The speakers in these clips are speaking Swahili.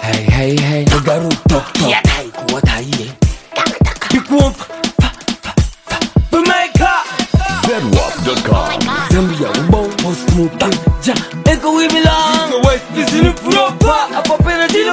Hey, Garu talk. Yeah, what are you? People ZWAP.com. Zambia, most moving. Ja, echo we belong. The West is in the proper. Up in the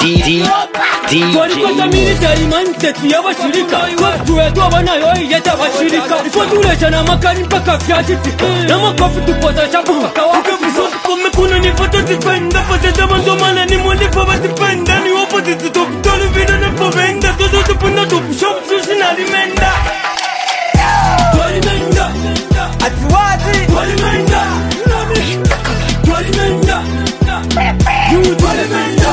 Kwa military mindset ya washirika watu wetu wanayo yeta washirika ifuatuleta na makali mpaka fiatiti na makofi tupota shabuka kawaka visoto kumekuno ni foto tipenda paseta mandomana ni mwalifa watipenda ni opposite topitolu vida na povenda todo tupunda tupushopu susina limenda Twalimenda atiwati Twalimenda Twalimenda You Twalimenda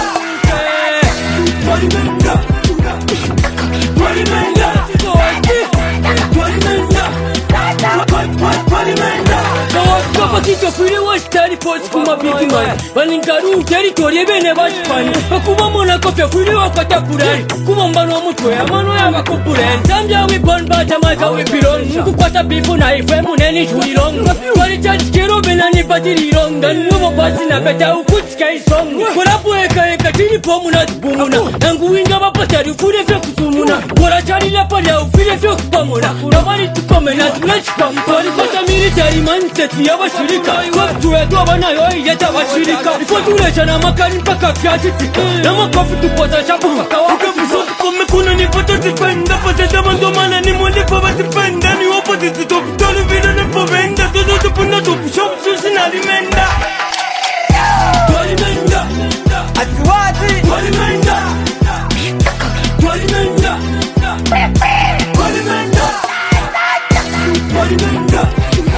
Kicho fili wa stari post kuma bigi man Balingaru territory bene bashfani Bakuma mona kopya fili wa katakurani Kuma mbano mutwe amano ya bakupurani Zambia we born but Jamaica we belong Mungu kwata bifu na ife muneni jurilong Wali change kero bena ni batirirong Dan nubo basi na beta ukutika isong Kurabu eka tini pomu na tibumuna Nangu inga mapatari ufure fyo kutumuna Wala chari lapari ya ufire fyo kupamuna Nawari tukome na tunachipam Wali kwata military mindset ya bashiri watu wetu wanayo yeta washirika ifuatuleta na makali mpaka fiatiti na makofi tupota shabuka kawaka visoto kumekuno ni foto tipenda paseta mandomana ni mwalifa watipenda ni opposite topitolu vida na povenda todo tupunda tupushopu susina limenda Twalimenda atiwati Twalimenda Twalimenda Twalimenda Twalimenda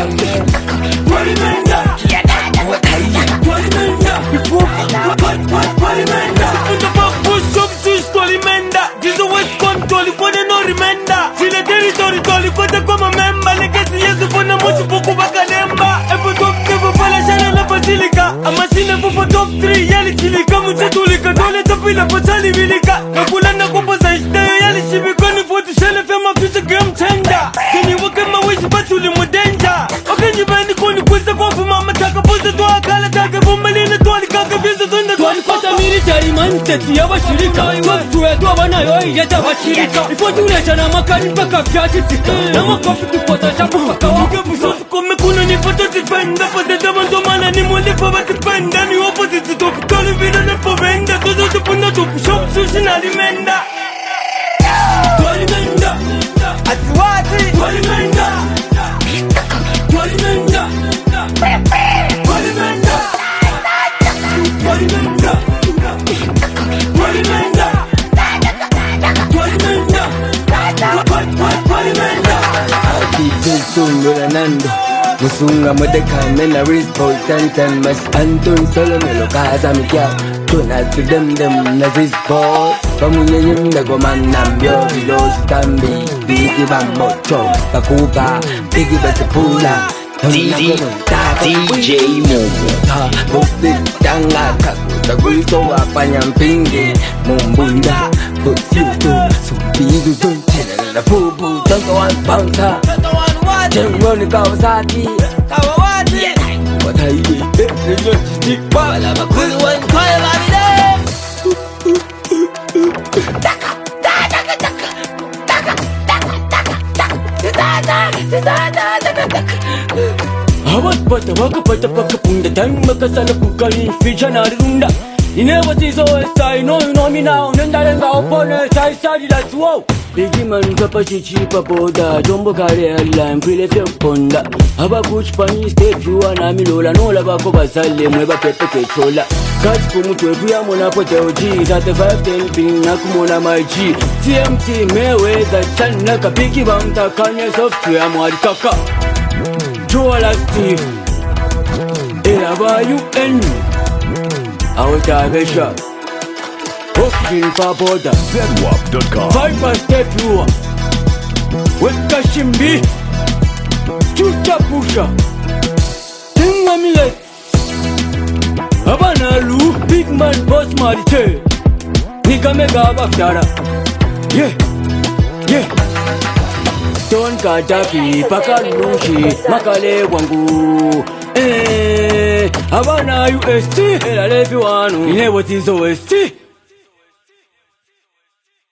Amasine fupo top 3 yali chilika Mchatulika dole tapila patali vilika Nakulana kupoza ishtayo yali shibikoni Foti shele fema future game changer Kini wake mawishi batuli mudenja Okenyi bani koni kwisa kofu mama Taka pose toa kala kake bumalina Tuwali kaka visa tunde Tuwali kwata military mindset ya washirika watu wetu wanayo yeta washirika ifuatuleta na makali mpaka fiatiti na makofi tupota shabuka kawaka visoto kumekuno ni foto tipenda paseta mandomana ni mwalifa watipenda ni opposite topitolu vida na povenda todo tupunda tupushopu susina limenda Twalimenda atiwati Twalimenda Twalimenda Twalimenda Twalimenda Twalimenda Twalimenda Twalimenda Akitunga Nando Musunga modeka mena rispo tantan mas Anton solo melo kaza mikia Tuna si dem na rispo Pamunye nyimda gomanambyo Vilo stambi Bigi bamocho Bakuba Bigi basipula DJ Momo Bosi tanga kakuta Guiso wapanya mpingi Mumbunda Bosiuto Subizu tunchina na fubu Tango one bouncer Jengoni Kawasaki What are you? Wala makulu wankaya mamide Awat pata waka punda Time makasala kukali ficha na runda Inewa tizo estai no you know me now Nenda renga opone sai sadi that's wow Bigi man kapa chichi papoda Jombo kare airline prile fyo ponda Haba kuchpani stage wana milola Nola bako basale mweba pepe kechola Kachi kumutwe kuya mona pote oji 3510 ping na kumona maji TMT meweza chana kapiki bamta kanye software mwari kaka Joala Steve Eraba UN Awota Besha Oxygen Papoda ZWAP.com. Viper Step Lua Weka Shimbi Chucha Pusha Tinga Millet Abana Lu Big Man Boss Marite Nika Mega Abafdara Yeah Don Kadafi Pakalushi Makale Wangu Abana UST Ela levi wanu Inewo tizo OST